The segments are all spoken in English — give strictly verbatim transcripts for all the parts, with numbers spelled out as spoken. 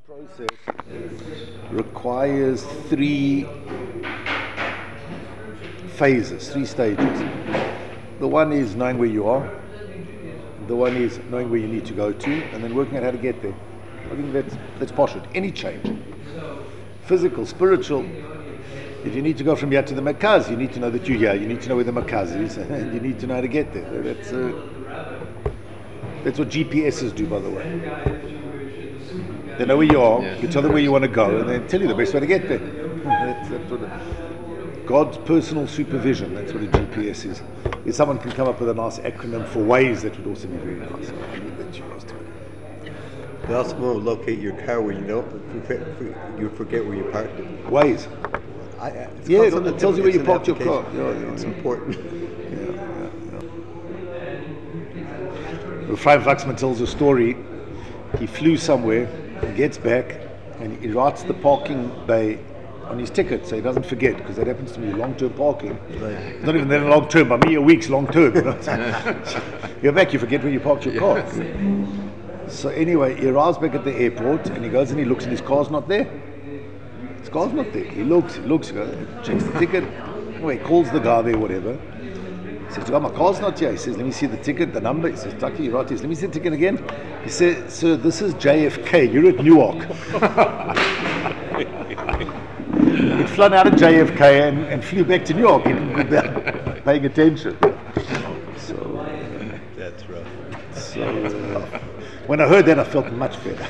Process requires three phases, three stages. The one is knowing where you are, the one is knowing where you need to go to, and then working out how to get there. I think that's, that's poshut. Any change, physical, spiritual. If you need to go from here to the Makaz, you need to know that you're here, you need to know where the Makaz is, and you need to know how to get there. That's, uh, that's what G P Ss do, by the way. They know where you are, yeah. You tell them where you want to go, and they tell you the best way to get there. That's, that's what it, God's personal supervision, that's what a G P S is. If someone can come up with a nice acronym for Waze, that would also be very nice. I mean, that you guys do it. They also want to locate your car where you know, you forget where you parked it. Waze. I, it's yeah, it, it tells you where you parked your car. Yeah, yeah, it's yeah. important. Yeah, yeah, yeah. Frank Waxman tells a story. He flew somewhere, he gets back, and he writes the parking bay on his ticket so he doesn't forget, because that happens to me, long-term parking. Right. It's not even that long-term, by me a week's long-term. You know? You're back, you forget where you parked your car. Yes. So anyway, he arrives back at the airport, and he goes and he looks, and his car's not there. His car's not there. He looks, he looks, he goes, checks the ticket. Anyway, he calls the guy there, whatever. He says, oh, my car's not here. He says, let me see the ticket, the number. He says, Tucky, you're right. He says, let me see the ticket again. He says, sir, this is J F K. You're at Newark. He'd flown out of J F K and, and flew back to New York. He didn't go paying attention. So, uh, that's rough. So, uh, when I heard that, I felt much better.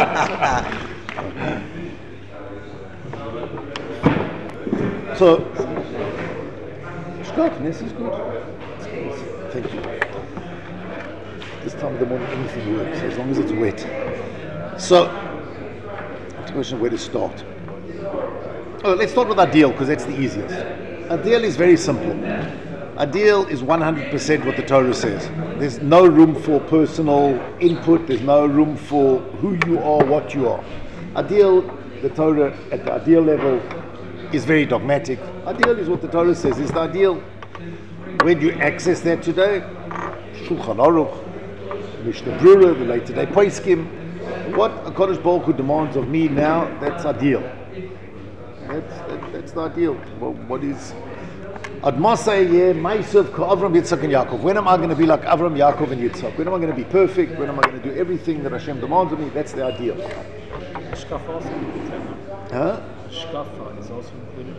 So, Scott, this is good. Thank you. This time of the morning, anything works, as long as it's wet. So, the question of where to start. Oh, let's start with Adil, because that's the easiest. Adil is very simple. Adil is one hundred percent what the Torah says. There's no room for personal input, there's no room for who you are, what you are. Adil, the Torah at the Adil level is very dogmatic. Adil is what the Torah says, is the Adil. Where do you access that today? Shulchan Aruch, Mishnah Brura, the later day Poskim. What a Kodesh Baruch Hu demands of me now, that's Adil. That's, that, that's the Adil. Well, what is Admasay Yeh Ma'asav Ka Avram, Yitzchak and Yaakov? When am I going to be like Avram, Yaakov and Yitzchak? When am I going to be perfect? When am I going to do everything that Hashem demands of me? That's the Adil. Shkafa also included. Huh? Shkafa is also included.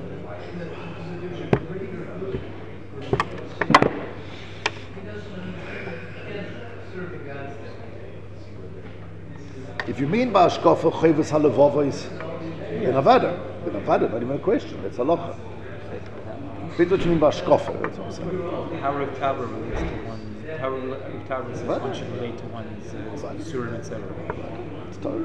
If you mean by Ashkafa, Chayvus Halavava is then Avada. Then Avada, not even a question. That's halacha. Depends what you mean by Ashkafa, that's what I'm saying. How of Tabra relates to one, how of Tabra says one should relate to one's uh, Surim, et cetera. It's Torah.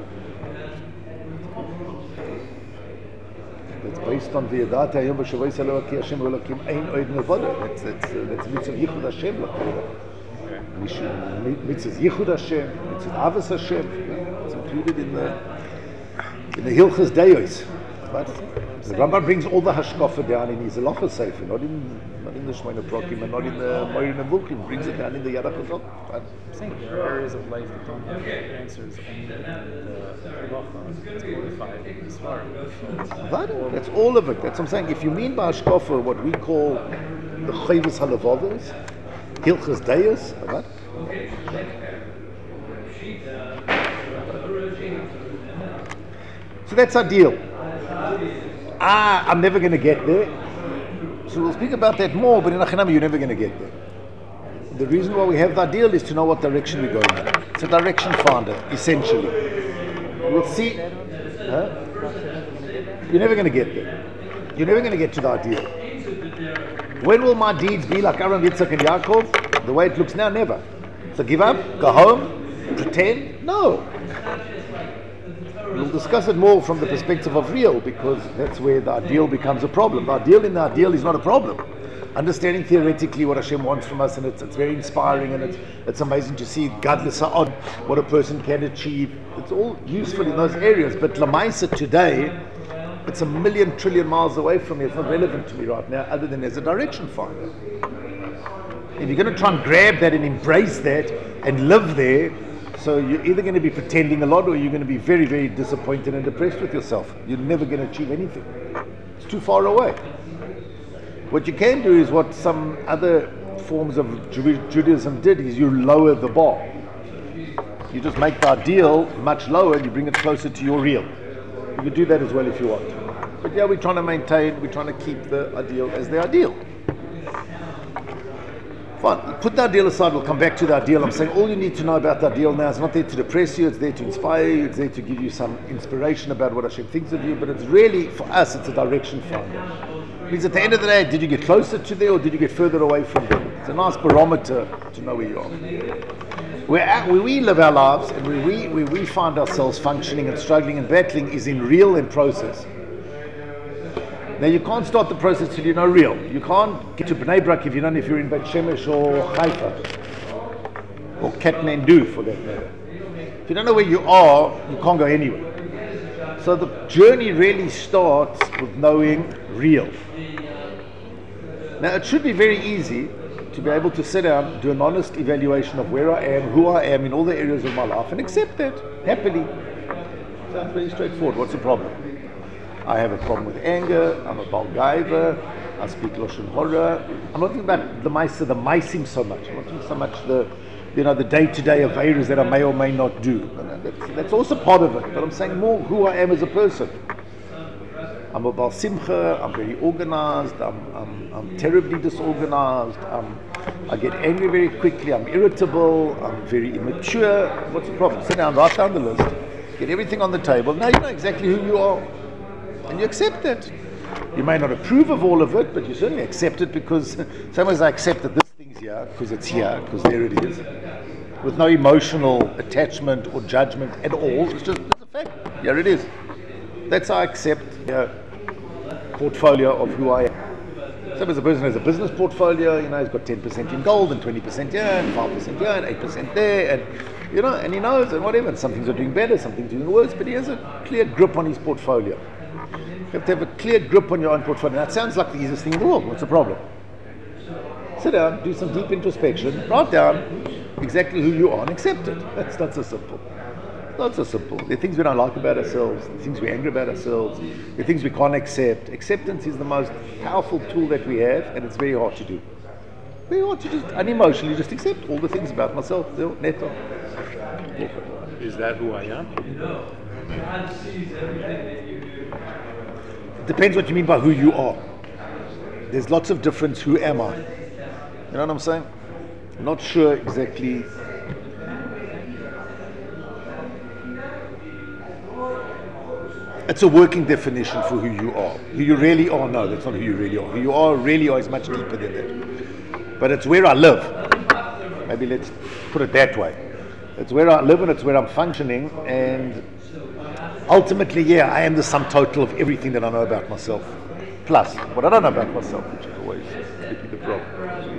That's based on V'yadata Hayom B'Shavos Eloki Hashem Elokim Ein Oed Nevada. That's that's uh, that's mitzvah Yichud Hashem. Mitzvah Yichud Hashem, mitzvah Avos Hashem. It's included in the in the Hilchos Deos. But the Rambam brings all the Hashkafa down in his Halacha Sefer, not in not in the Shemona Prokim and not in the Moira Nevuchim. Brings it down in the Yad HaChazon. I'm saying there are areas of life that don't have answers only in the Halacha. It's modified in the Svarim. That's all of it. That's what I'm saying. If you mean by Hashkafa what we call the Chayvus Halavavos, Hilchos Deos, what? So that's our deal. Ah, I'm never going to get there. So we'll speak about that more, but in Achinam, you're never going to get there. The reason why we have that deal is to know what direction we're going in. It's a direction finder, essentially. We'll see. Huh? You're never going to get there. You're never going to get to the ideal. When will my deeds be like Abraham, Yitzchak, and Yaakov? The way it looks now, never. So give up, go home, pretend? No. We'll discuss it more from the perspective of real, because that's where the ideal becomes a problem. The ideal in the ideal is not a problem. Understanding theoretically what Hashem wants from us, and it's, it's very inspiring, and it's, it's amazing to see godless odd what a person can achieve. It's all useful in those areas, but Lamaisa today, it's a million trillion miles away from me. It's not relevant to me right now, other than as a direction finder. If you're going to try and grab that and embrace that and live there, So you're either going to be pretending a lot or you're going to be very, very disappointed and depressed with yourself. You're never going to achieve anything. It's too far away. What you can do is what some other forms of Ju- Judaism did, is you lower the bar. You just make the ideal much lower and you bring it closer to your real. You can do that as well if you want. But yeah, we're trying to maintain, we're trying to keep the ideal as the ideal. Fine, put the ideal aside, we'll come back to the ideal. I'm saying all you need to know about the ideal now is not there to depress you, it's there to inspire you, it's there to give you some inspiration about what Hashem thinks of you, but it's really, for us, it's a direction finder. It means at the end of the day, did you get closer to there or did you get further away from there? It's a nice barometer to know where you are. Where, at, where we live our lives and where we, where we find ourselves functioning and struggling and battling is in real and process. Now you can't start the process till you know real. You can't get to Bnei Brak if you don't know if you're in Beit Shemesh or Haifa or Kathmandu for that matter. If you don't know where you are, you can't go anywhere. So the journey really starts with knowing real. Now it should be very easy to be able to sit down, do an honest evaluation of where I am, who I am in all the areas of my life and accept that happily. Sounds very straightforward. What's the problem? I have a problem with anger, I'm a Balgaiva, I speak Lashon Hora. I'm not talking about the mice, the micing so much. I'm not talking so much the, you know, the day-to-day affairs that I may or may not do. That's, that's also part of it, but I'm saying more who I am as a person. I'm a Baal Simcha, I'm very organized, I'm, I'm, I'm terribly disorganized, I'm, I get angry very quickly, I'm irritable, I'm very immature. What's the problem? Sit down, write down the list, get everything on the table. Now you know exactly who you are. And you accept it. You may not approve of all of it, but you certainly accept it because same as I accept that this thing's here, because it's here, because there it is, with no emotional attachment or judgment at all. It's just it's a fact. Here it is. That's how I accept the portfolio of who I am. Same as a person has a business portfolio, you know, he's got ten percent in gold and twenty percent here and five percent here and eight percent there, and you know, and he knows and whatever. And some things are doing better, some things are doing worse, but he has a clear grip on his portfolio. You have to have a clear grip on your own portfolio. That sounds like the easiest thing in the world. What's the problem? Sit down, do some deep introspection, write down exactly who you are and accept it. That's not so simple. Not so simple. There are things we don't like about ourselves, there are things we're angry about ourselves, there are things we can't accept. Acceptance is the most powerful tool that we have, and it's very hard to do. Very hard to just unemotionally just accept all the things about myself. Neto. Is that who I am? Depends what you mean by who you are. There's lots of different who am I. You know what I'm saying? I'm not sure exactly. It's a working definition for who you are. Who you really are, no, that's not who you really are. Who you are really are is much deeper than that. But it's where I live. Maybe let's put it that way. It's where I live and it's where I'm functioning, and ultimately, yeah, I am the sum total of everything that I know about myself. Plus, what I don't know about myself, which is always the problem.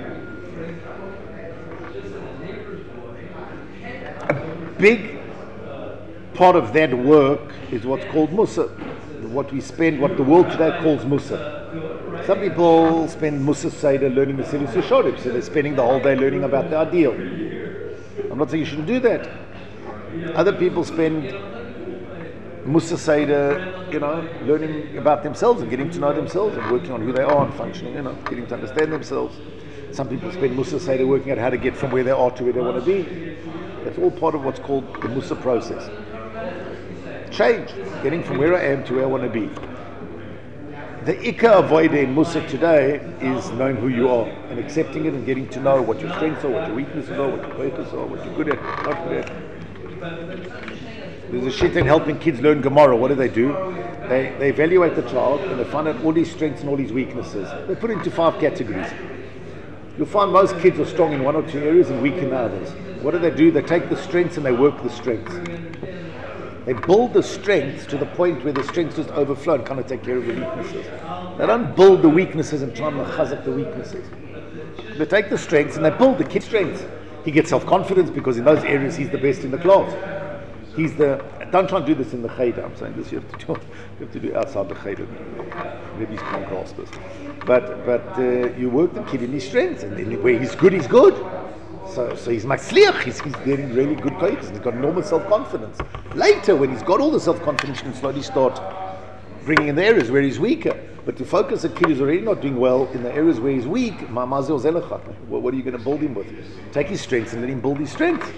A big part of that work is what's called Musa. What we spend, what the world today calls Musa. Some people spend Musa Seder learning the Mesilas Yesharim, so they're spending the whole day learning about the ideal. I'm not saying you shouldn't do that. Other people spend Musa Seder, you know, learning about themselves and getting to know themselves and working on who they are and functioning, you know, getting to understand themselves. Some people spend Musa Seder working out how to get from where they are to where they want to be. That's all part of what's called the Musa process. Change, getting from where I am to where I want to be. The Ikka avoida in Musa today is knowing who you are and accepting it and getting to know what your strengths are, what your weaknesses are, what your purposes are, what you're good at, not good at. There's a shit in helping kids learn Gemara. What do they do? They, they evaluate the child and they find out all his strengths and all his weaknesses. They put it into five categories. You'll find most kids are strong in one or two areas and weak in others. What do they do? They take the strengths and they work the strengths. They build the strengths to the point where the strengths just overflow and kind of take care of the weaknesses. They don't build the weaknesses and try and chazak the weaknesses. They take the strengths and they build the kid's strengths. He gets self-confidence because in those areas he's the best in the class. He's the, don't try and do this in the cheder. I'm saying this you have to do, you have to do outside the cheder. Maybe he's can't grasp this. But, but uh, you work the kid in his strengths, and then where he's good, he's good. So, so he's matzliach, he's, he's getting really good koiches, he's got enormous self-confidence. Later, when he's got all the self-confidence, he can slowly start bringing in the areas where he's weaker. But to focus a kid who's already not doing well in the areas where he's weak, ma mazel zelecha. What, what are you going to build him with? Take his strengths and let him build his strengths.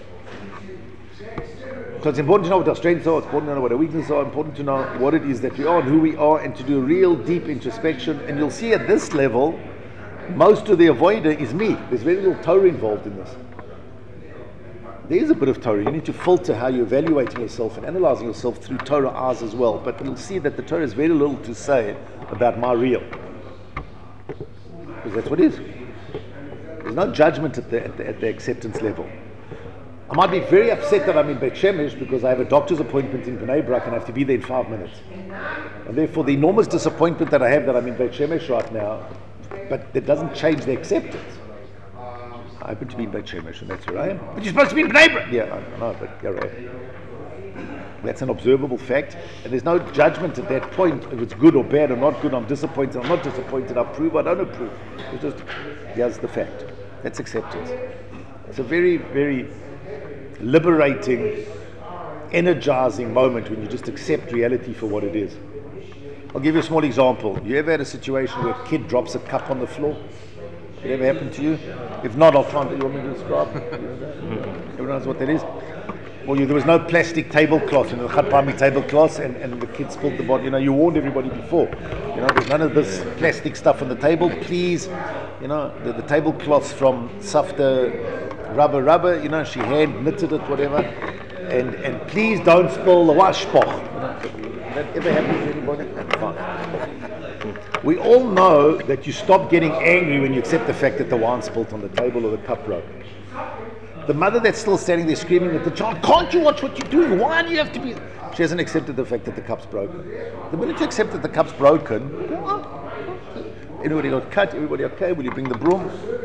So it's important to know what our strengths are, it's important to know what our weaknesses are, important to know what it is that we are and who we are, and to do a real deep introspection. And you'll see at this level, most of the avoider is me. There's very little Torah involved in this. There is a bit of Torah. You need to filter how you're evaluating yourself and analyzing yourself through Torah eyes as well. But you'll see that the Torah has very little to say about my real. Because that's what it is. There's no judgment at the, at the, at the acceptance level. I might be very upset that I'm in Beit Shemesh because I have a doctor's appointment in Bnei Brak and I have to be there in five minutes. And therefore the enormous disappointment that I have that I'm in Beit Shemesh right now, but that doesn't change the acceptance. I happen to be in Beit Shemesh and that's where I am. But you're supposed to be in Bnei Brak! Yeah, I know, but you're right. That's an observable fact, and there's no judgment at that point if it's good or bad or not good. I'm disappointed, I'm not disappointed, I approve, I don't approve. It's just, here's the fact. That's acceptance. It's a very, very liberating, energizing moment when you just accept reality for what it is. I'll give you a small example. You ever had a situation where a kid drops a cup on the floor? Did it ever happen to you? If not, I'll try and, you want me to describe? Everyone knows what that is? Well, you, there was no plastic tablecloth, you know, the Khatpami tablecloth, and, and the kid spilled the bottle. You know, you warned everybody before. You know, there's none of this plastic stuff on the table. Please, you know, the, the tablecloths from Safta Rubber Rubber, you know, she hand knitted it, whatever. And and please don't spill the washboch. You know, that ever happens to anybody? That's fine. We all know that you stop getting angry when you accept the fact that the wine spilled on the table or the cup broke. The mother that's still standing there screaming at the child, can't you watch what you're doing? Why do you have to be... She hasn't accepted the fact that the cup's broken. The minute you accept that the cup's broken, everybody got cut, everybody okay, will you bring the broom?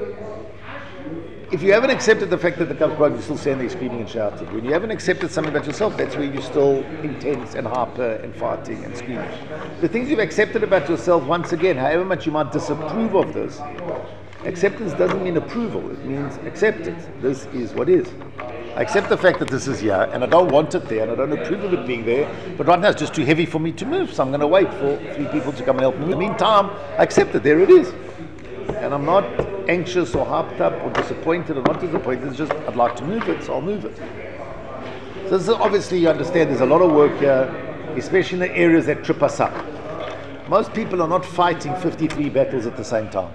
If you haven't accepted the fact that the cup's broken, you're still standing there screaming and shouting. When you haven't accepted something about yourself, that's where you're still intense and hyper and fighting and screaming. The things you've accepted about yourself, once again, however much you might disapprove of this, acceptance doesn't mean approval, it means acceptance. This is what is. I accept the fact that this is here, and I don't want it there, and I don't approve of it being there, but right now it's just too heavy for me to move, so I'm going to wait for three people to come and help me. In the meantime, I accept it, there it is. And I'm not anxious or hyped up or disappointed or not disappointed, it's just, I'd like to move it, so I'll move it. So this is, obviously you understand there's a lot of work here, especially in the areas that trip us up. Most people are not fighting fifty-three battles at the same time.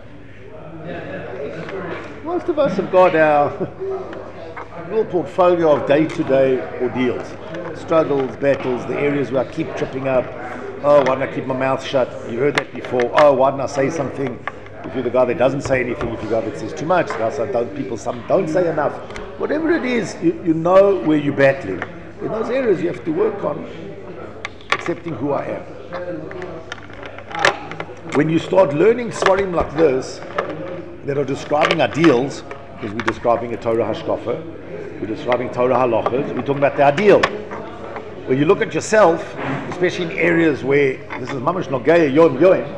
Most of us have got our little portfolio of day-to-day ordeals, struggles, battles, the areas where I keep tripping up. Oh, why don't I keep my mouth shut? You heard that before. Oh, why don't I say something? If you're the guy that doesn't say anything, if you're the guy that says too much, so don't, people some don't say enough. Whatever it is, you, you know where you're battling. In those areas, you have to work on accepting who I am. When you start learning svarim like this, that are describing ideals, because we're describing a Torah hashkafa, we're describing Torah halachas, we're talking about the ideal. When you look at yourself, especially in areas where this is mamash nogaya yom yom,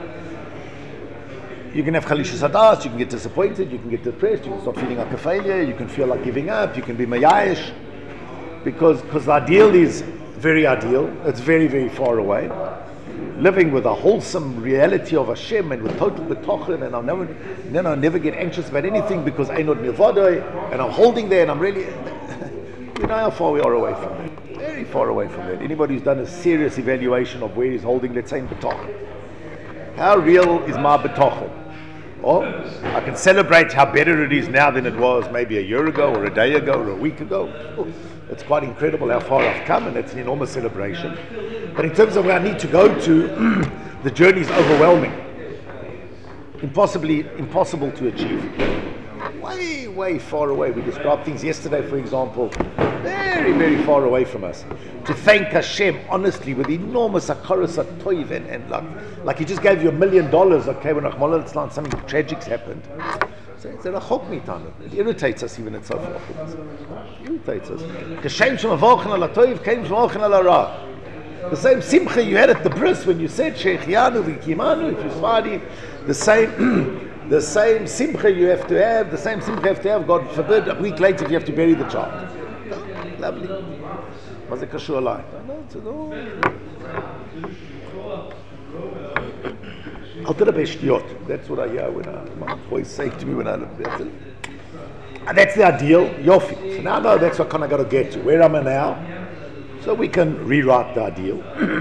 you can have chalisha sadas, you can get disappointed, you can get depressed, you can start feeling like a failure, you can feel like giving up, you can be mayayish, because because the ideal is very ideal, it's very, very far away. Living with a wholesome reality of Hashem and with total betochen, and I'll never, then I'll never get anxious about anything because I know milvadoi, and I'm holding there, and I'm really, you know how far we are away from that. Very far away from that. Anybody who's done a serious evaluation of where he's holding, let's say in betochen, how real is my betochen? Or I can celebrate how better it is now than it was maybe a year ago, or a day ago, or a week ago. It's quite incredible how far I've come, and it's an enormous celebration. But in terms of where I need to go to, the journey is overwhelming. Impossibly, impossible to achieve. Way, way far away. We described things yesterday, for example, very, very far away from us. To thank Hashem honestly with enormous akaras atoiv, and, and like, like he just gave you a million dollars, okay, when something tragic happened. So it's a rachok mitanu. It irritates us even at so far from us. It irritates us. Kashem shemavochen al atoiv, kaim shemavochen al hara. The same simcha you had at the bris when you said Sheikh Yanu v'kimanu, if you Sfadi, the same The same simcha you have to have, the same simcha you have to have, God forbid, a week later if you have to bury the child. Oh, lovely. Was it kashur alai? That's what I hear when I, my boys say to me when I look at it. And that's the ideal, yofi. So now I know that's what kind of got to get to. Where am I now? So we can rewrite the ideal.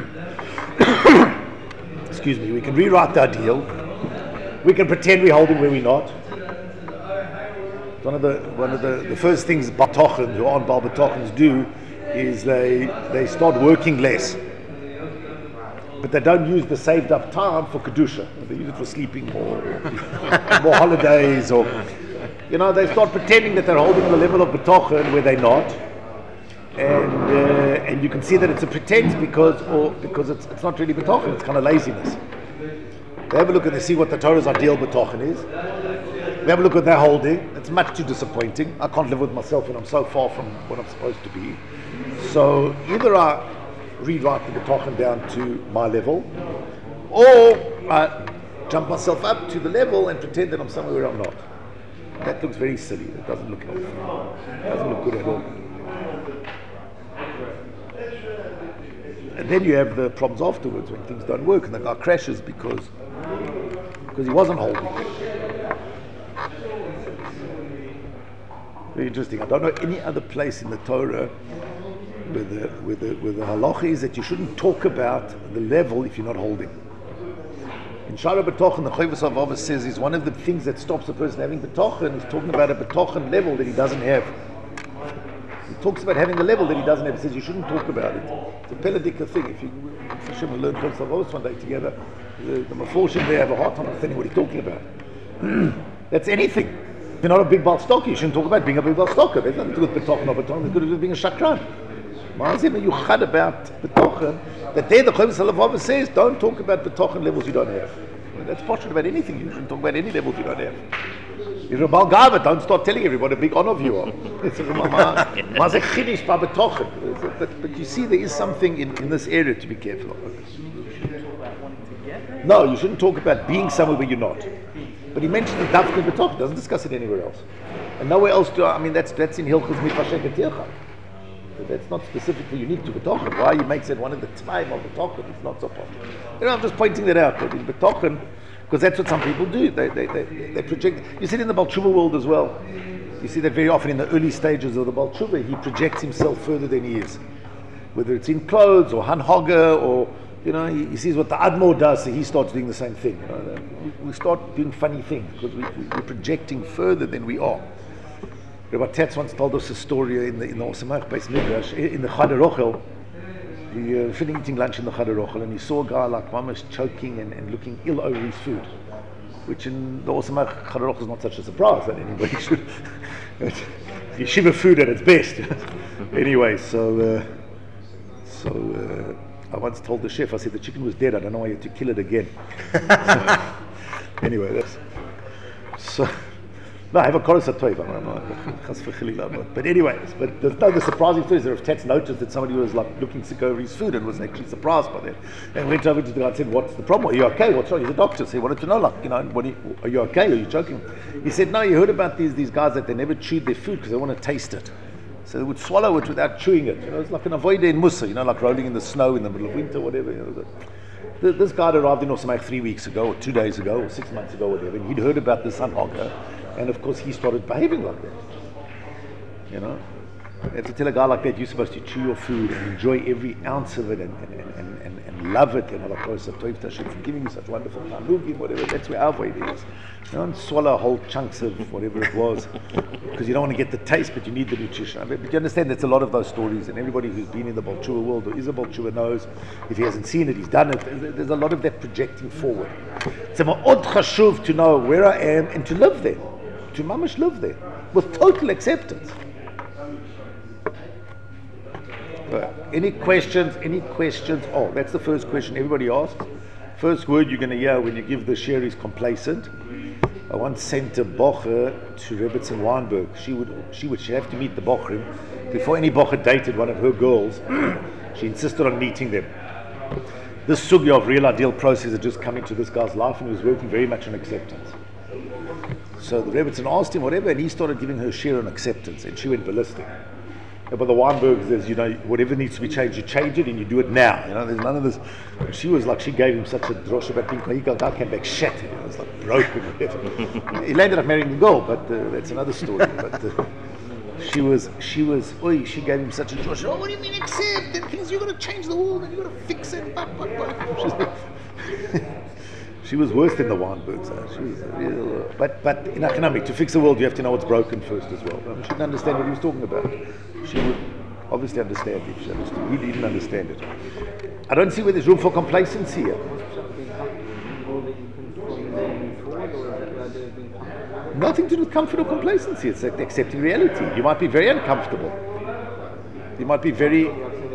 Excuse me, we can rewrite the ideal. We can pretend we're holding where we're not. One of the one of the, the first things batochen, who aren't bal batochens, do is they they start working less. But they don't use the saved up time for kedusha. They use it for sleeping more, more holidays, or you know, they start pretending that they're holding the level of batochen where they're not. And uh, and you can see that it's a pretense because or because it's it's not really betochen, it's kind of laziness. They have a look and they see what the Torah's ideal betochen is. They have a look at what they're holding. It's much too disappointing. I can't live with myself when I'm so far from what I'm supposed to be. So either I rewrite the betochen down to my level, or I jump myself up to the level and pretend that I'm somewhere where I'm not. That looks very silly. It doesn't look healthy. It doesn't look good at all. And then you have the problems afterwards when things don't work and the guy crashes because because he wasn't holding. Very interesting. I don't know any other place in the Torah where the where the where the halacha is that you shouldn't talk about the level if you're not holding. In Shara B'tochen, the Chovos HaLevavos says is one of the things that stops a person having b'tochen is talking about a b'tochen level that he doesn't have. He talks about having a level that he doesn't have. He says you shouldn't talk about it. It's a peladika thing. If you Hashem will learn Chovos HaLevavos one day together, the, the Meforshim they have a hard time understanding what he's talking about. That's anything. If you're not a big Baal Stocker, you shouldn't talk about being a big Baal Stocker. There's nothing to do with b'tochen or b'tochen. There's good with being a shakran. Ma'azim you chad about b'tochen, that there the Chovos HaLevavos says don't talk about b'tochen levels you don't have. And that's partial about anything. You shouldn't talk about any levels you don't have. You're a Baal Gava, don't start telling everybody what a big honor of you are. But, but you see, there is something in, in this area to be careful of. No, you shouldn't talk about being somewhere where you're not. But he mentions the Dafka B'toch, doesn't discuss it anywhere else. And nowhere else do I, I mean, that's that's in Hilchos Mifashek Tircha. That's not specifically unique to B'tochen. Why he makes it one of the time of B'tochen, it's not so popular. You know, I'm just pointing that out, that in B'tochen, because that's what some people do. They, they, they, they project. You see it in the Baal Tshuva world as well. You see that very often in the early stages of the Baal Tshuva, he projects himself further than he is. Whether it's in clothes or hanhaga or, you know, he, he sees what the Admor does, so he starts doing the same thing. You know, we, we start doing funny things because we, we, we're projecting further than we are. Rabbi Tetz once told us a story in the in the Osamach Beis Midrash, in the Chad Rochel. We were uh, eating lunch in the Chad Rochel, and he saw a guy like Mamash choking and, and looking ill over his food, which in the Osamach Chad Rochel is not such a surprise that anybody should. Yeshiva food at its best. Anyway, so uh, so uh, I once told the chef, I said the chicken was dead. I don't know why you had to kill it again. So, anyway, that's so. No, I have a chorus at twelve. But anyways, but there's no the surprising thing is that if Tats noticed that somebody was like looking sick over his food and was actually surprised by that, and went over to the guy and said, "What's the problem? Are you okay? What's wrong?" He's a doctor, so he wanted to know, like, you know, what you, are you okay? Are you joking? He said, "No, you heard about these these guys that they never chewed their food because they want to taste it, so they would swallow it without chewing it. You know, it's like an avoide in Musa, you know, like rolling in the snow in the middle of winter, whatever." You know, the, this guy had arrived in Osamach three weeks ago, or two days ago, or six months ago, whatever, and he'd heard about this hanhaga. And of course, he started behaving like that. You know, you have to tell a guy like that you're supposed to chew your food and enjoy every ounce of it and and, and, and, and love it. And Allah for giving you such wonderful tanugim, whatever. That's where our way is. You don't swallow whole chunks of whatever it was because you don't want to get the taste, but you need the nutrition. But you understand that's a lot of those stories, and everybody who's been in the Baal Tshuva world or is a Baal Tshuva knows if he hasn't seen it, he's done it. There's a lot of that projecting forward. It's ma'od chashuv to know where I am and to live there. To mamash live there with total acceptance. But any questions? Any questions? Oh, that's the first question everybody asks. First word you're going to hear when you give the share is complacent. I once sent a bocher to Rebbetzin Weinberg. She would, she would, she have to meet the bocherim before any bocher dated one of her girls. She insisted on meeting them. This sugya of real ideal process had just come into this guy's life, and he was working very much on acceptance. So the Rebbetzin asked him whatever, and he started giving her share on acceptance, and she went ballistic. And by the Weinbergs, there's, you know, whatever needs to be changed, you change it and you do it now. You know, there's none of this. She was like, she gave him such a drosh about being, he guy came back shattered. You know, it was like broken. He ended up marrying the girl, but uh, that's another story. But uh, she was, she was, oi, she gave him such a drosh. Oh, what do you mean accept? And things, you're going to change the world and you're going to fix it. But, but, but. She was worse than the Weinbergs. Uh, she was a real, uh, but but in economic, to fix the world, you have to know what's broken first as well. Um, she didn't understand what he was talking about. She would obviously understand it. She understood. He didn't understand it. I don't see where there's room for complacency here. Nothing to do with comfort or complacency. It's like accepting reality. You might be very uncomfortable. You might be very.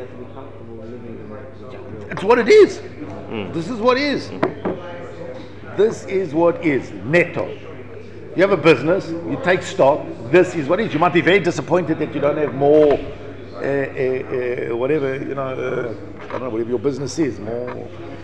It's what it is. Mm. This is what is. Mm. This is what is. Netto. You have a business, you take stock, this is what is. You might be very disappointed that you don't have more, uh, uh, uh, whatever, you know, uh, I don't know, whatever your business is, more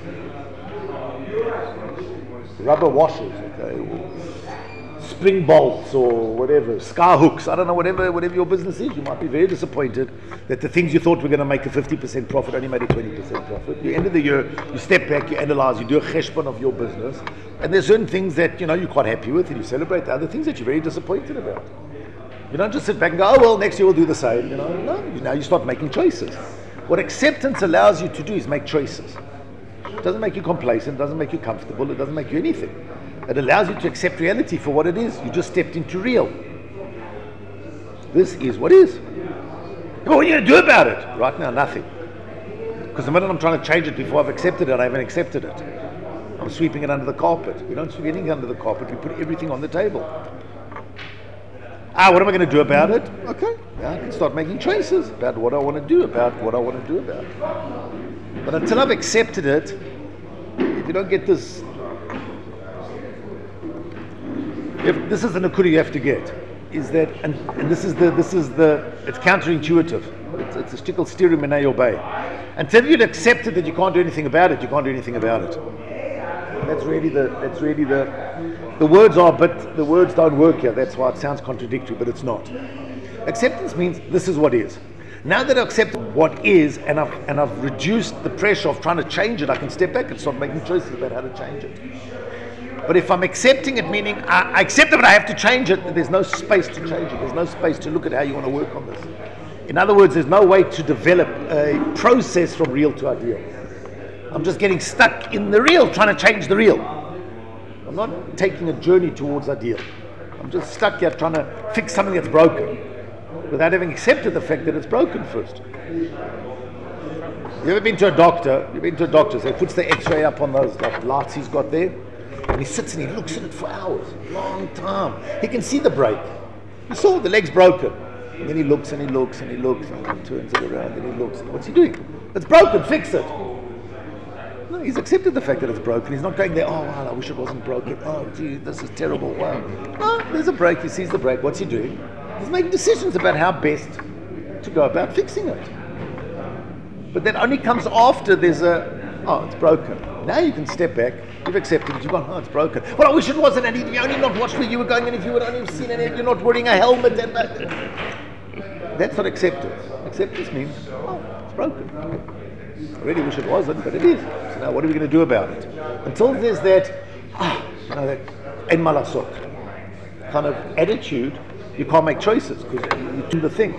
rubber washers, okay, or spring bolts or whatever, scar hooks, I don't know, whatever whatever your business is. You might be very disappointed that the things you thought were going to make a fifty percent profit only made a twenty percent profit. At the end of the year, you step back, you analyze, you do a cheshbon of your business, and there's certain things that, you know, you're quite happy with and you celebrate, the other things that you're very disappointed about. You don't just sit back and go, oh well, next year we'll do the same. You know, no, you, now you start making choices. What acceptance allows you to do is make choices. It doesn't make you complacent, it doesn't make you comfortable, it doesn't make you anything. It allows you to accept reality for what it is. You just stepped into real. This is what is. But what are you going to do about it? Right now, nothing. Because the minute I'm trying to change it before I've accepted it, I haven't accepted it. I'm sweeping it under the carpet. We don't sweep anything under the carpet. We put everything on the table. Ah, what am I going to do about it? Okay, now I can start making choices about what I want to do about what I want to do about it. But until I've accepted it, if you don't get this, if this is the nakuda you have to get, is that, and, and this is the, this is the, it's counterintuitive. It's, it's a shtickle steering minay obey. Until you've accepted that you can't do anything about it, you can't do anything about it. And that's really the, that's really the, the words are, but the words don't work here. That's why it sounds contradictory, but it's not. Acceptance means this is what is. Now that I've accepted what is, and I've, and I've reduced the pressure of trying to change it, I can step back and start making choices about how to change it. But if I'm accepting it, meaning I, I accept it but I have to change it, there's no space to change it. There's no space to look at how you want to work on this. In other words, there's no way to develop a process from real to ideal. I'm just getting stuck in the real, trying to change the real. I'm not taking a journey towards ideal. I'm just stuck here trying to fix something that's broken without having accepted the fact that it's broken first. You ever been to a doctor? You've been to a doctor, so he puts the x-ray up on those like, lights he's got there, and he sits and he looks at it for hours, long time. He can see the break. You saw the leg's broken. And then he looks and he looks and he looks and he turns it around and he looks. What's he doing? It's broken, fix it. No, he's accepted the fact that it's broken. He's not going there, oh wow, I wish it wasn't broken. Oh gee, this is terrible, wow. No, there's a break, he sees the break. What's he doing? He's making decisions about how best to go about fixing it. But that only comes after there's a, oh, it's broken. Now you can step back, you've accepted it, you've gone, oh, it's broken. Well, I wish it wasn't, and if you only not watched where you were going, and if you would only have seen it, you're not wearing a helmet, and that. That's not acceptance. Acceptance means, oh, it's broken. I really wish it wasn't, but it is. So now what are we going to do about it? Until there's that, ah, you know, that en malasot kind of attitude, you can't make choices because you do the thing.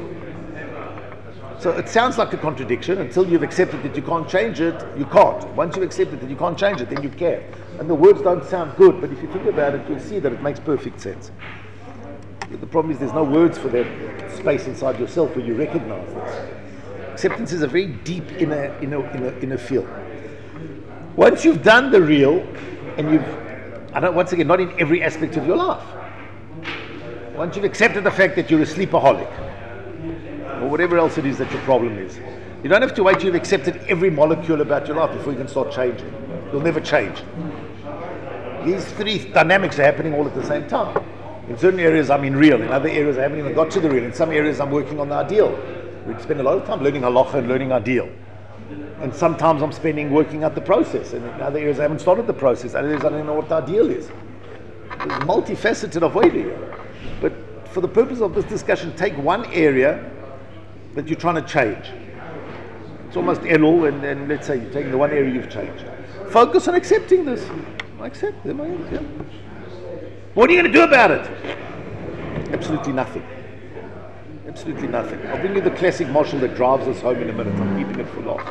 So it sounds like a contradiction. Until you've accepted that you can't change it, you can't. Once you've accepted that you can't change it, then you can. And the words don't sound good, but if you think about it, you'll see that it makes perfect sense. The problem is there's no words for that space inside yourself where you recognize this. Acceptance is a very deep inner, inner, inner, inner feel. Once you've done the real, and you've, I don't, once again, not in every aspect of your life. Once you've accepted the fact that you're a sleepaholic, or whatever else it is that your problem is, you don't have to wait till you've accepted every molecule about your life before you can start changing. You'll never change. These three dynamics are happening all at the same time. In certain areas I'm in real, in other areas I haven't even got to the real, in some areas I'm working on the ideal. We spend a lot of time learning halacha and learning ideal. And sometimes I'm spending working out the process, and in other areas I haven't started the process, other areas I don't know what the ideal is. multifaceted avoiding. But for the purpose of this discussion, take one area that you're trying to change. It's almost Elul, and, and let's say you're taking the one area you've changed. Focus on accepting this. I accept them. I yeah. What are you going to do about it? Absolutely nothing. Absolutely nothing. I'll bring you the classic marshal that drives us home in a minute. I'm keeping it for last.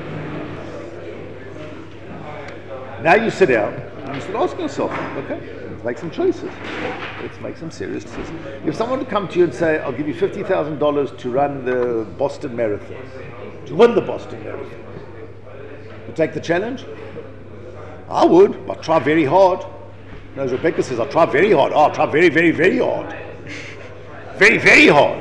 Now you sit down and you start asking yourself, okay, let's make some choices. Let's make some serious choices. If someone would come to you and say, I'll give you fifty thousand dollars to run the Boston Marathon, to win the Boston Marathon, you take the challenge? I would, but try very hard. You know, as Rebecca says, I'll try very hard. Oh, I'll try very, very, very hard. Very, very hard.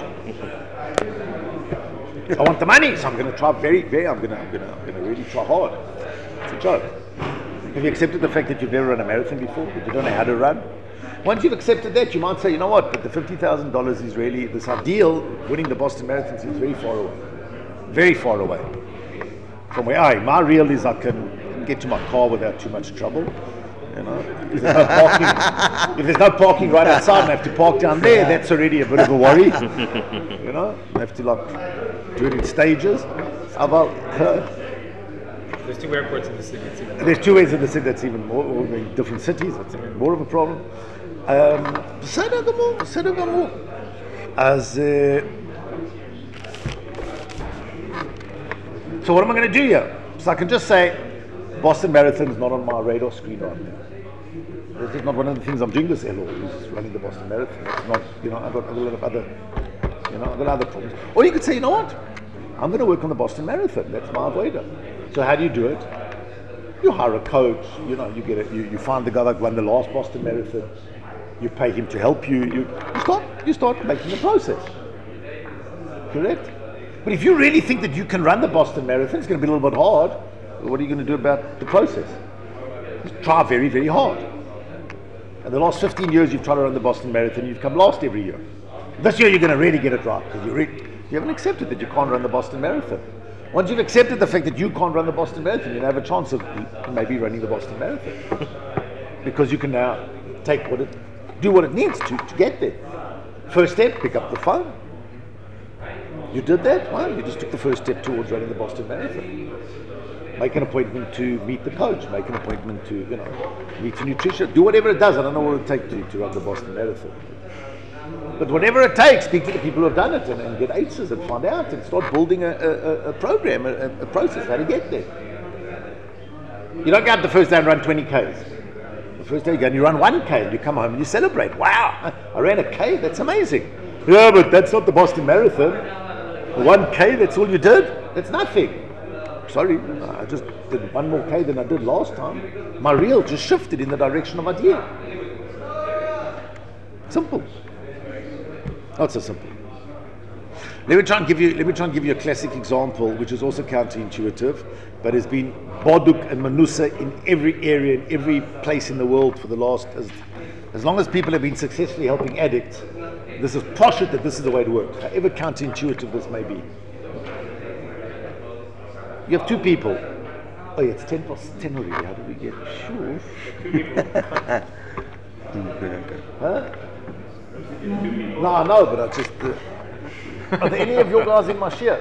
I want the money, so I'm going to try very, very, I'm going to, I'm going to, I'm going to really try hard. It's a joke. Have you accepted the fact that you've never run a marathon before, that you don't know how to run? Once you've accepted that, you might say, you know what, but the fifty thousand dollars is really, this ideal, winning the Boston Marathon is very far away. Very far away. From where I, my real is I can get to my car without too much trouble. You know, if there's no parking, if there's no parking right outside and I have to park down there, that's already a bit of a worry. You know, I have to like do it in stages. How about uh, There's two airports in the city. It's even there's two ways in the city that's even more, or in different cities, that's even more of a problem. Um, בסדר גמור, בסדר גמור. As, uh, so what am I going to do here? So I can just say, Boston Marathon is not on my radar screen right now. This is not one of the things I'm doing this Elul, is running the Boston Marathon. It's not, you know, I've got a lot of other, you know, I've got other problems. Or you could say, you know what? I'm going to work on the Boston Marathon. That's my avoider. So how do you do it? You hire a coach, you know, you get it, you, you find the guy that won the last Boston Marathon, you pay him to help you, you, you start you start making the process. Correct? But if you really think that you can run the Boston Marathon, it's going to be a little bit hard. What are you going to do about the process? Just try very, very hard. And the last fifteen years you've tried to run the Boston Marathon, you've come last every year. This year you're going to really get it right, because you, re- you haven't accepted that you can't run the Boston Marathon. Once you've accepted the fact that you can't run the Boston Marathon, you have a chance of maybe running the Boston Marathon. Because you can now take what it, do what it needs to, to get there. First step, pick up the phone. You did that? Well, you just took the first step towards running the Boston Marathon. Make an appointment to meet the coach. Make an appointment to, you know, meet a nutrition. Do whatever it does. I don't know what it takes to, to run the Boston Marathon. But whatever it takes, speak to the people who have done it and, and get answers and find out and start building a, a, a program, a, a process, how to get there. You don't go out the first day and run twenty Ks. The first day you go and you run one K and you come home and you celebrate. Wow, I ran a K, that's amazing. Yeah, but that's not the Boston Marathon. one K, that's all you did? That's nothing. Sorry, I just did one more K than I did last time. My reel just shifted in the direction of idea. Simple. Not so simple. Let me try and give you. Let me try and give you a classic example, which is also counterintuitive, but has been Barduk and Manusa in every area, in every place in the world for the last, as, as long as people have been successfully helping addicts. This is poshut that this is the way it works, however counterintuitive this may be. You have two people. Oh, yeah, it's ten past ten already. How did we get? Sure. Huh? No, I know, but I just. Uh, are there any of your guys in my share?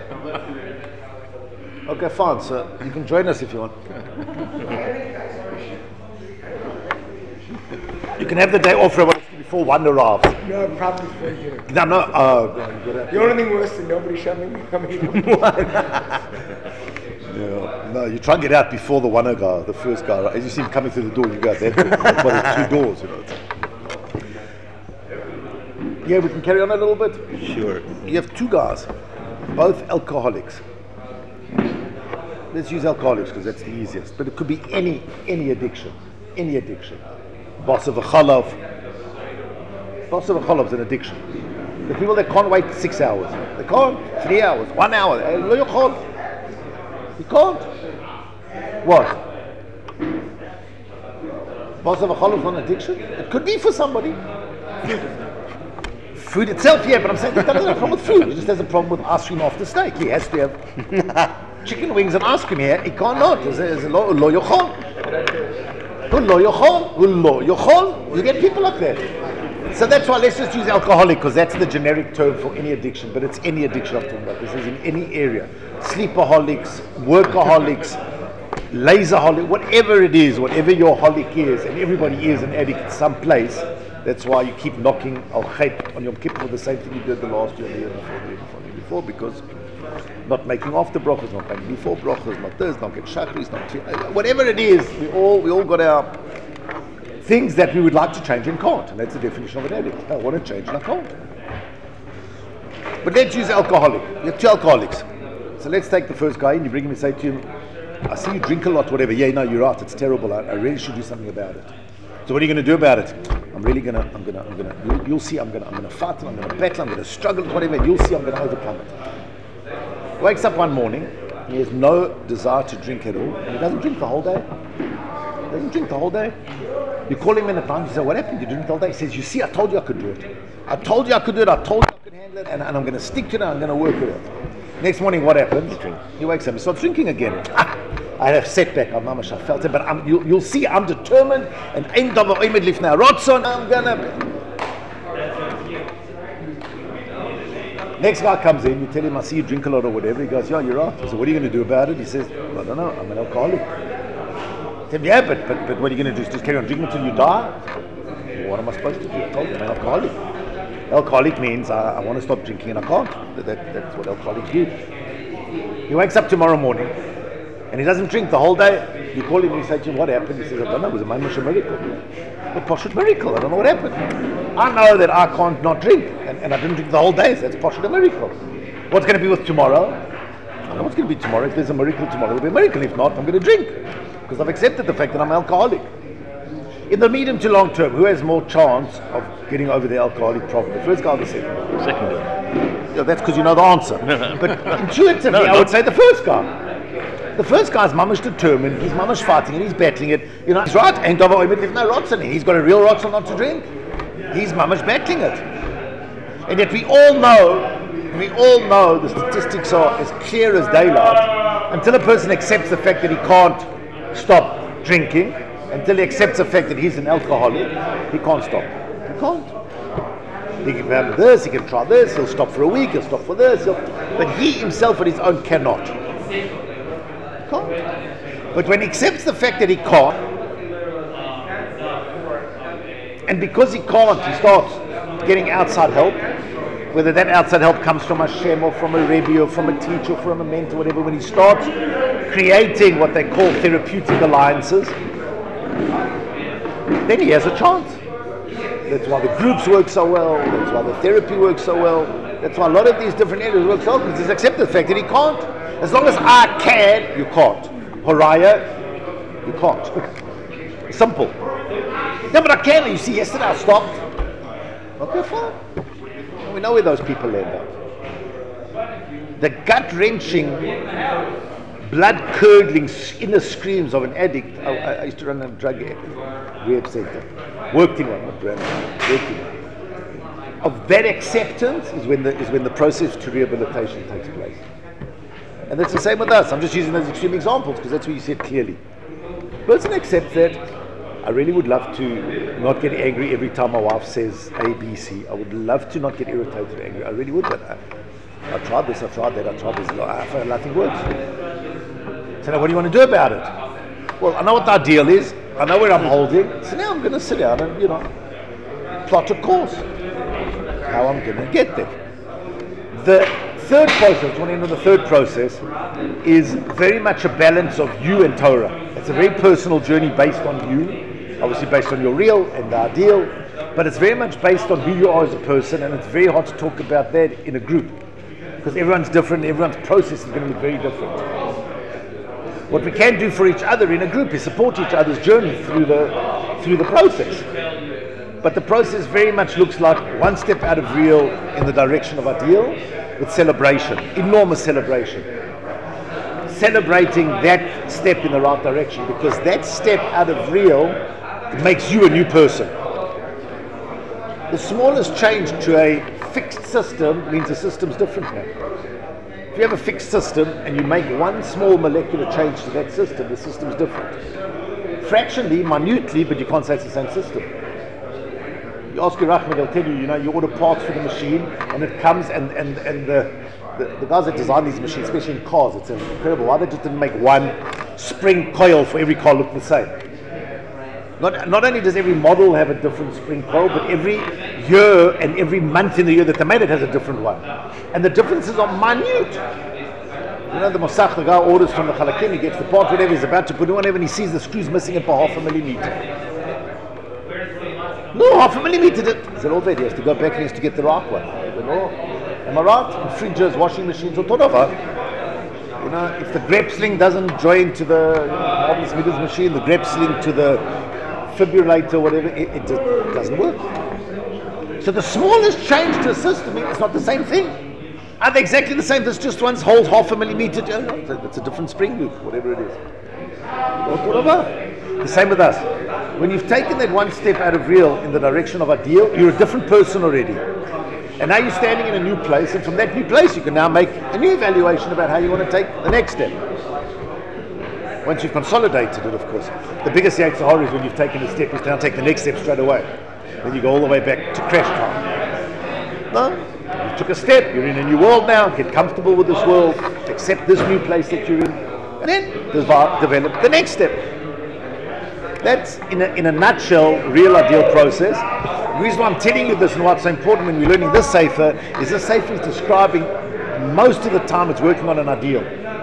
Okay, fine. So you can join us if you want. You can have the day off before one arrives. No, probably for you. No, no. Oh, God, the only thing worse than nobody shoving me coming in. Yeah. No, you try and get out before the one guy, the first guy. Right? As you see him coming through the door, you go out that door. That's one of two doors, you know. Yeah, we can carry on a little bit. Sure. You have two guys, both alcoholics. Let's use alcoholics because that's the easiest. But it could be any any addiction, any addiction. Boss of a chalov. Boss of a chalov is an addiction. The people that can't wait six hours, they can't three hours, one hour. You can't. You can't. What? Boss of a chalov is not an addiction. It could be for somebody. Food itself, yeah, but I'm saying that doesn't have a problem with food. He just has a problem with ice cream after steak. He has to have chicken wings and ice cream here. He can't not. There's a, there's a lo, lo yochol. Hullo yochol, hullo yochol. You get people like that. So that's why let's just use alcoholic, because that's the generic term for any addiction, but it's any addiction I'm talking about. This is in any area. Sleepaholics, workaholics, laserholic, whatever it is, whatever your holic is, and everybody is an addict someplace. That's why you keep knocking al khayt on Yom Kippur for the same thing you did the last year, the year before, the year before, the year before, because not making after brachas, not making before brachas, not this, not get shachris, not whatever it is. We all we all got our things that we would like to change and can't, and that's the definition of an addict. I want to change and I can't. But let's use alcoholic. You have two alcoholics. So let's take the first guy and you bring him and say to him, I see you drink a lot, whatever. Yeah, no, you're right. It's terrible. I, I really should do something about it. So what are you going to do about it? I'm really going to, I'm going to, I'm going to, you'll, you'll see, I'm going to, I'm going to fight, and I'm going to battle, I'm going to struggle, whatever, and you'll see I'm going to overcome it. Wakes up one morning, he has no desire to drink at all, and he doesn't drink the whole day. He doesn't drink the whole day. You call him in at night, you say, what happened? You didn't the whole day? He says, you see, I told you I could do it. I told you I could do it, I told you I could handle it, and, and I'm going to stick to it, I'm going to work with it. Next morning, what happens? He wakes up, he starts drinking again. I had a setback, I'm mamash, I felt it, but I'm, you'll, you'll see I'm determined, and ein davar oimed lifnei rotzon, I'm gonna. Next guy comes in, you tell him, I see you drink a lot or whatever, he goes, yeah, you're right. I said, what are you going to do about it? He says, well, I don't know, I'm an alcoholic. I said, yeah, but, but, but what are you going to do? Just carry on drinking until you die? Well, what am I supposed to do? I told you, I'm an alcoholic. Alcoholic means I, I want to stop drinking and I can't. That, that, that's what alcoholics do. He wakes up tomorrow morning, and he doesn't drink the whole day. You call him and you say to him, what happened? He says, I don't know, it was a mamash miracle. A poshut miracle, I don't know what happened. I know that I can't not drink, and, and I didn't drink the whole day, so that's poshut miracle. What's going to be with tomorrow? I don't know what's going to be tomorrow. If there's a miracle tomorrow, there'll be a miracle. If not, I'm going to drink, because I've accepted the fact that I'm an alcoholic. In the medium to long term, who has more chance of getting over the alcoholic problem? The first guy or the second? Second guy. Yeah, that's because you know the answer. But intuitively, No, I no. would say the first guy. The first guy's mamash determined, he's mamash fighting and he's battling it. You know, he's right, ain't davar oimed lifnei rotzon. He's got a real rotzon not to drink. He's mamash battling it. And yet we all know, we all know the statistics are as clear as daylight. Until a person accepts the fact that he can't stop drinking, until he accepts the fact that he's an alcoholic, he can't stop. He can't. He can have this, he can try this, he'll stop for a week, he'll stop for this, he'll, but he himself on his own cannot. Can't. But when he accepts the fact that he can't, and because he can't, he starts getting outside help, whether that outside help comes from a Hashem or from a Rebbe or from a teacher or from a mentor, whatever, when he starts creating what they call therapeutic alliances, then he has a chance. That's why the groups work so well, that's why the therapy works so well, that's why a lot of these different areas work so well, because he's accepted the fact that he can't. As long as I can, you can't. Horaya, you can't. Simple. No, but I can. You see, yesterday I stopped. Okay, fine. We know where those people end up. The gut-wrenching, blood-curdling inner screams of an addict. I, I used to run a drug rehab center. Worked in one, not ran one. Worked in one. Of that acceptance is when the is when the process to rehabilitation takes place. And that's the same with us. I'm just using those extreme examples because that's what you said clearly. Person accepts that. I really would love to not get angry every time my wife says A, B, C. I would love to not get irritated or angry. I really would, but I, I tried this, I tried that, I tried this. I find nothing works. So now what do you want to do about it? Well, I know what the ideal is. I know where I'm holding. So now I'm going to sit down and, you know, plot a course. How I'm going to get there. The third process, one end of the third process, is very much a balance of you and Torah. It's a very personal journey based on you, obviously based on your real and the ideal, but it's very much based on who you are as a person, and it's very hard to talk about that in a group because everyone's different, everyone's process is going to be very different. What we can do for each other in a group is support each other's journey through the through the process. But the process very much looks like one step out of real in the direction of ideal with celebration, enormous celebration. Celebrating that step in the right direction, because that step out of real makes you a new person. The smallest change to a fixed system means the system's different now. If you have a fixed system and you make one small molecular change to that system, the system's different. fractionally, minutely, but you can't say it's the same system. You ask your Rahman, they'll tell you, you know, you order parts for the machine, and it comes, and, and, and the, the, the guys that design these machines, especially in cars, it's incredible. Why they just didn't make one spring coil for every car look the same? Not, not only does every model have a different spring coil, but every year and every month in the year that they made it has a different one. And the differences are minute. You know, the Mosach, the guy orders from the Chalakim, he gets the part, whatever, he's about to put in whatever, and he sees the screws missing it by half a millimeter. No, half a millimeter. He said, all that, he has to go back and he has to get the right one. I said, no. Am I right? In fridges, washing machines, or whatever. You know, if the grep sling doesn't join to the Marvelous Midas machine, the grep sling to the fibrillator, whatever, it, it just doesn't work. So the smallest change to a system is not the same thing. Are they exactly the same? This just one's holds half a millimeter. It's a different spring loop, whatever it is. The same with us. When you've taken that one step out of real in the direction of ideal, you're a different person already. And now you're standing in a new place, and from that new place you can now make a new evaluation about how you want to take the next step. Once you've consolidated it, of course. The biggest Yetzer Hara is when you've taken a step, is to now take the next step straight away. Then you go all the way back to crash time. No? You took a step, you're in a new world now, get comfortable with this world, accept this new place that you're in, and then develop, develop the next step. That's, in a, in a nutshell, real ideal process. The reason why I'm telling you this and why it's so important when we're learning this Sefer is this Sefer is describing, most of the time it's working on an ideal.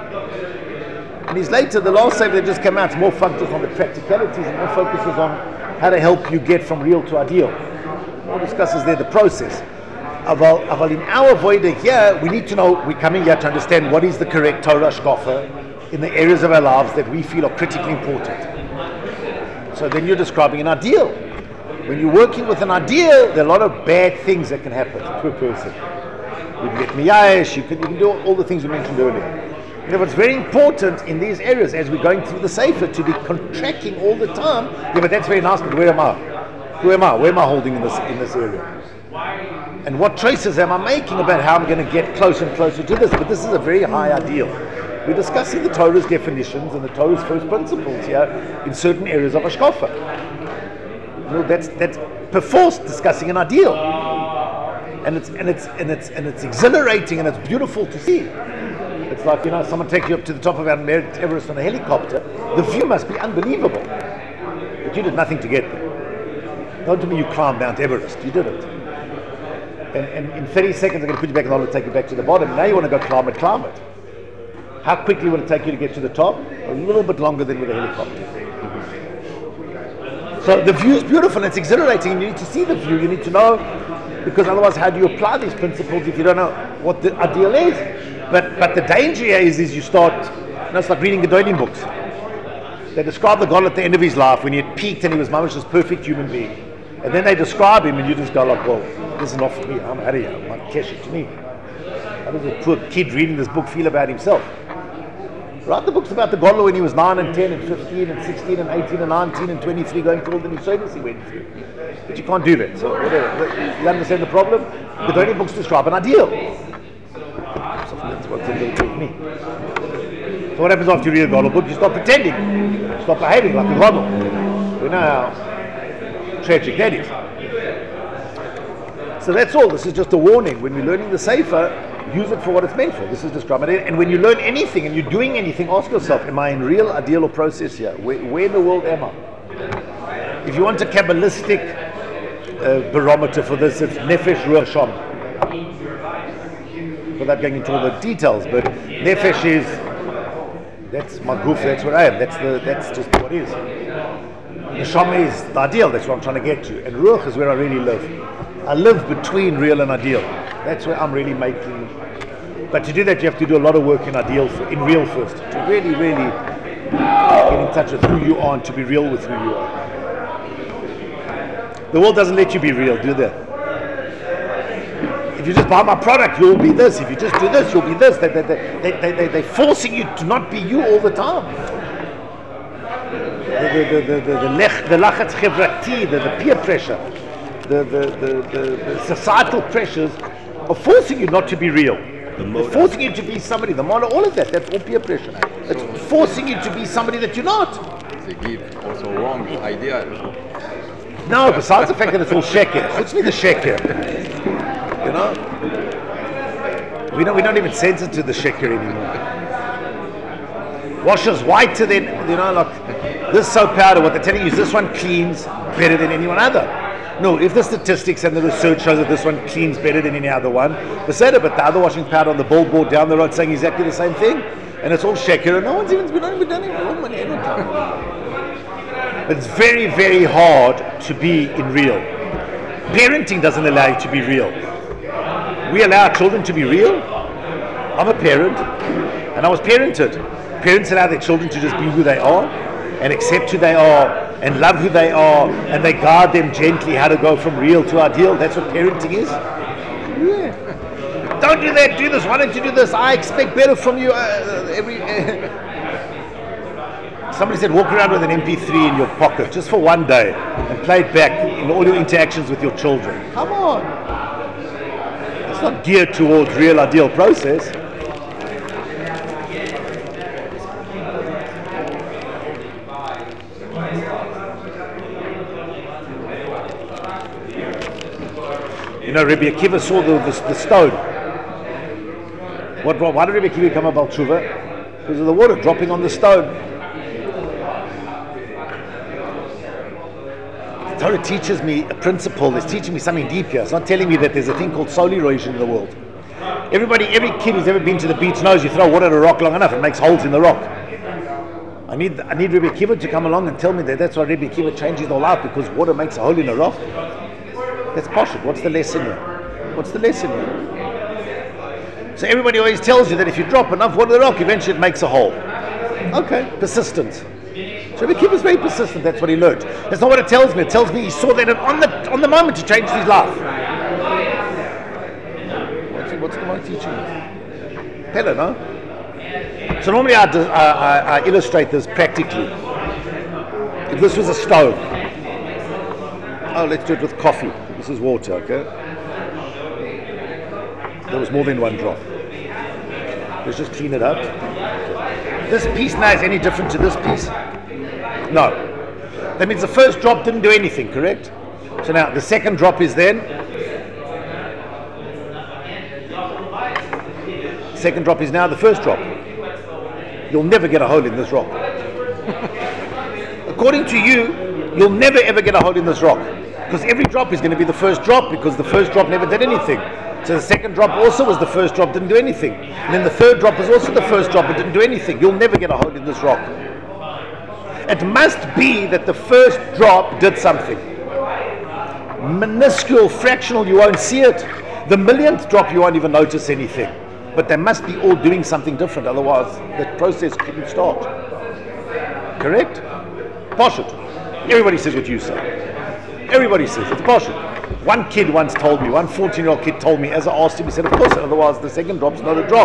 And he's later, the last Sefer that just came out, it's more focused on the practicalities and more focuses on how to help you get from real to ideal. More discusses there the process. Aval, aval in our voida here, we need to know, we're coming here to understand what is the correct Torah shkofa in the areas of our lives that we feel are critically important. So then you're describing an ideal. When you're working with an ideal, there are a lot of bad things that can happen to a person. You can get miyash, you can, you can do all the things we mentioned earlier. You know, what's very important in these areas as we're going through the Sefer to be contracting all the time. Yeah, but that's very nice, but where am I? Who am I? Where am I holding in this in this area? And what choices am I making about how I'm going to get closer and closer to this? But this is a very high ideal. We're discussing the Torah's definitions and the Torah's first principles here in certain areas of Hashkafa. You know, that's that's perforce discussing an ideal, and it's and it's and it's and it's exhilarating and it's beautiful to see. It's like, you know, someone takes you up to the top of Mount Everest on a helicopter. The view must be unbelievable, but you did nothing to get there. Don't tell me you climbed Mount Everest. You did it. And, and in thirty seconds, I'm going to put you back in the hole and take you back to the bottom. Now you want to go climb it, climb it. How quickly will it take you to get to the top? A little bit longer than with a helicopter. So the view is beautiful and it's exhilarating. You need to see the view. You need to know, because otherwise, how do you apply these principles if you don't know what the ideal is? But but the danger here is, is you start, you know, it's like reading Gedolim books. They describe the God at the end of his life when he had peaked and he was mamish this perfect human being. And then they describe him and you just go like, well, this is not for me. I'm out of here. I'm not cash it to me. How does a poor kid reading this book feel about himself? Write the books about the Godler when he was nine and ten and fifteen and sixteen and eighteen and nineteen and twenty-three, going through all the Nisonis he went through. But you can't do that. So whatever. You understand the problem? The Gedolim books describe an ideal. So that's what's in there with me. So what happens after you read a Godler book? You start pretending. You start behaving like a Godler. You know how tragic that is. So that's all. This is just a warning. When we're learning the Sefer, use it for what it's meant for. This is described. And when you learn anything and you're doing anything, ask yourself, am I in real, ideal, or process here? Where, where in the world am I? If you want a Kabbalistic uh, barometer for this, it's Nefesh Ruach Sham. Without going into all the details, but Nefesh is, that's my goof, that's where I am. That's the that's just what it is. Neshama is the ideal, that's what I'm trying to get to. And Ruach is where I really live. I live between real and ideal. That's where I'm really making. But to do that, you have to do a lot of work in ideal, in real first. To really, really get in touch with who you are and to be real with who you are. The world doesn't let you be real, do they? If you just buy my product, you'll be this. If you just do this, you'll be this. They, they, they, they, they, they're forcing you to not be you all the time. The, the, the, the, the, lech, the lachatz chevrati, the, the peer pressure, the, the, the, the, the societal pressures are forcing you not to be real. They're forcing you to be somebody, the mono, all of that. That's all peer pressure. It's forcing you to be somebody that you're not. they give also wrong idea. No, besides the fact that it's all sheker. What's me the sheker? You know? We don't, we don't even sense it to the sheker anymore. Washes whiter than, you know, like this soap powder, what they're telling you is this one cleans better than any one other. No, if the statistics and the research shows that this one cleans better than any other one, but said it, but the other washing powder on the billboard down the road saying exactly the same thing, and it's all sheker, and no one's even, we don't even done it for money any time. But it's very, very hard to be in real. Parenting doesn't allow you to be real. We allow our children to be real. I'm a parent, and I was parented. Parents allow their children to just be who they are, and accept who they are, and love who they are, and they guide them gently how to go from real to ideal. That's what parenting is. Yeah. Don't do that, do this, why don't you do this? I expect better from you. Uh, every uh. Somebody said walk around with an M P three in your pocket just for one day and play it back in all your interactions with your children. Come on. It's not geared towards real ideal process. You know, Rabbi Akiva saw the, the, the stone. What, why did Rabbi Akiva come about tshuva? Because of the water dropping on the stone. The Torah teaches me a principle. It's teaching me something deep here. It's not telling me that there's a thing called soul erosion in the world. Everybody, every kid who's ever been to the beach knows you throw water at a rock long enough, it makes holes in the rock. I need, I need Rabbi Akiva to come along and tell me that that's why Rabbi Akiva changed his whole life, because water makes a hole in a rock. That's poshut. What's the lesson here? What's the lesson here? So everybody always tells you that if you drop enough water in the rock, eventually it makes a hole. Okay, persistence. So Rabbi Akiva is very persistent. That's what he learned. That's not what it tells me. It tells me he saw that on the on the moment he changed his life. What's, what's the one teaching? Pella, no? So normally I, I, I, I illustrate this practically. If this was a stove, oh, let's do it with coffee. This is water, okay? There was more than one drop. Let's just clean it up. Okay. This piece now is any different to this piece? No. That means the first drop didn't do anything, correct? So now the second drop is then. Second drop is now the first drop. You'll never get a hole in this rock. According to you, you'll never ever get a hole in this rock. Because every drop is going to be the first drop, because the first drop never did anything. So the second drop also was the first drop, didn't do anything. And then the third drop was also the first drop, it didn't do anything. You'll never get a hole in this rock. It must be that the first drop did something. Minuscule, fractional, you won't see it. The millionth drop, you won't even notice anything. But they must be all doing something different, otherwise the process couldn't start. Correct? Poshut. Everybody says what you say. Everybody says it's poshut. One kid once told me, one fourteen-year-old kid told me, as I asked him, he said, of course, otherwise the second drop's not a drop.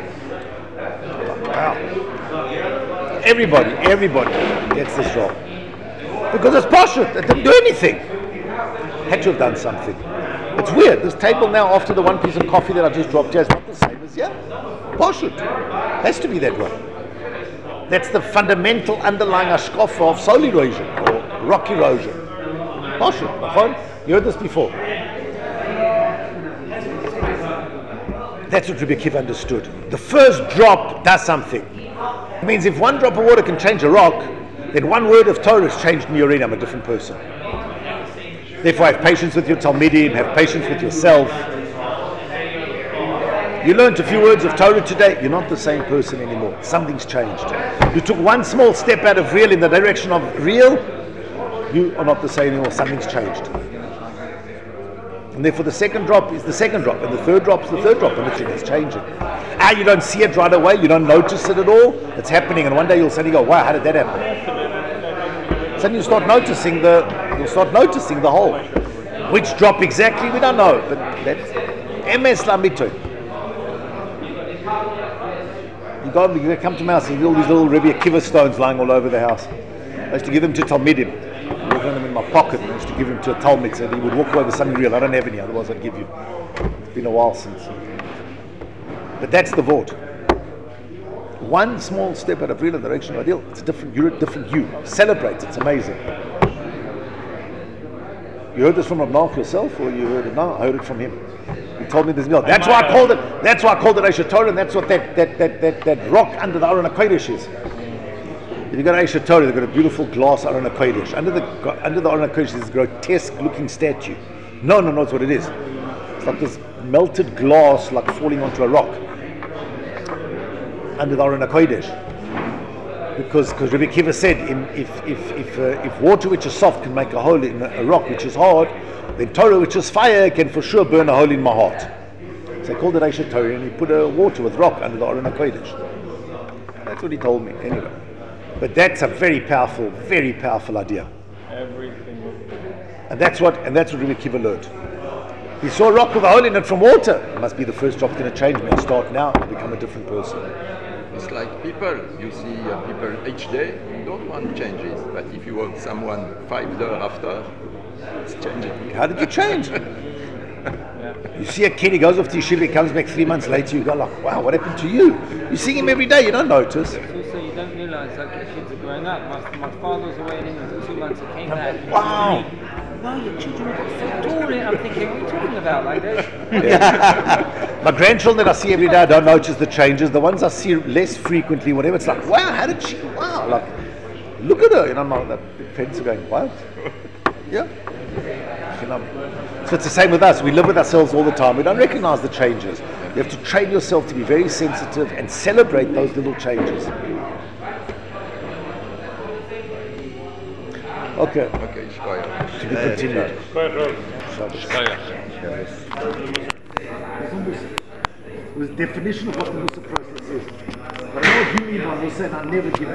Wow. Everybody, everybody gets this drop. Because it's poshut. It didn't do anything. Had to have done something. It's weird. This table now, after the one piece of coffee that I just dropped here, is not the same as here. Poshut. Has to be that way. That's the fundamental underlying hashkafa of soul erosion or rock erosion. Poshut. You heard this before. That's what Rabbi Akiva understood. The first drop does something. It means if one drop of water can change a rock, then one word of Torah has changed me already. I'm a different person. Therefore, have patience with your Talmidim, have patience with yourself. You learned a few words of Torah today, you're not the same person anymore. Something's changed. You took one small step out of real in the direction of real, you are not the same anymore. Something's changed. And therefore the second drop is the second drop, and the third drop is the third drop, and literally it's changing. Ah, you don't see it right away, you don't notice it at all, it's happening, and one day you'll suddenly go, wow, how did that happen? Suddenly you start noticing the, you'll start noticing the whole. Which drop exactly, we don't know, but that's M S Lamito. You go, you come to my house and see all these little Rabbi Akiva stones lying all over the house. I used to give them to Talmidim. I walk on them in my pocket, and I used to give them to a Talmud, and he would walk away with something real. I don't have any, otherwise I'd give you. It's been a while since. But that's the Vort. one small step out of real direction of ideal. It's a different, you're a different you. Celebrate, it's amazing. You heard this from Rav yourself, or you heard it now? I heard it from him. He told me this meal. That's why I called it. That's why I called it Aisha Torah, and that's what that that that that, that rock under the Aron HaKodesh is. If you go to Aisha Torah, they've got a beautiful glass Aron HaKodesh. Under the under the Aron HaKodesh is this grotesque-looking statue. No, no, no, that's what it is. It's like this melted glass, like falling onto a rock under the Aron HaKodesh. Because because Rabbi Akiva said, in, if if if uh, if water which is soft can make a hole in a, a rock which is hard, then Torah which is fire can for sure burn a hole in my heart. So he called it Aisha Torah, and he put a water with rock under the Aron HaKodesh. That's what he told me, anyway. But that's a very powerful, very powerful idea. Everything. And that's what and that's what Rabbi Akiva learned. He saw a rock with a hole in it from water. It must be the first drop's going to change me. I'll start now and become a different person. It's like people. You see uh, people each day don't want changes, but if you want someone five days after, it's changing. How did you change? You see a kid, he goes off to yeshiva, he comes back three months later, you go like, wow, what happened to you? You see him every day, you don't notice. Also, you don't realise that the kids are growing up. My, my father was away in England for two months, he came back. And Wow. He said to me, wow, your children have got so tall. And I'm thinking, what are you talking about? Like this? My grandchildren that I see every day, I don't notice the changes. The ones I see less frequently, whatever, it's like, wow, how did she, wow, like, look at her. And I'm like, the parents are going, what? Yeah. So it's the same with us. We live with ourselves all the time. We don't recognize the changes. You have to train yourself to be very sensitive and celebrate those little changes. Okay. Okay, Shkoyach. To be continued. It was the definition of what the Musa process is. But I know what you mean by Musa, and I never give